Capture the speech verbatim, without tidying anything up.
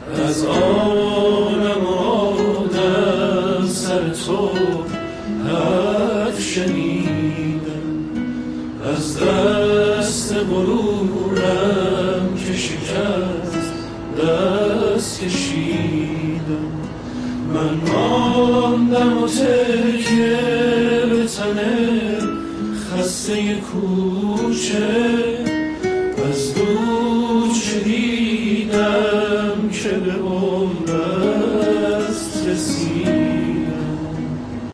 از عالم آدم سر تو حرف شنیدم، از دست غرورم که شکست دست کشیدم. من ماندم و تکیه به تن خسته کوچه،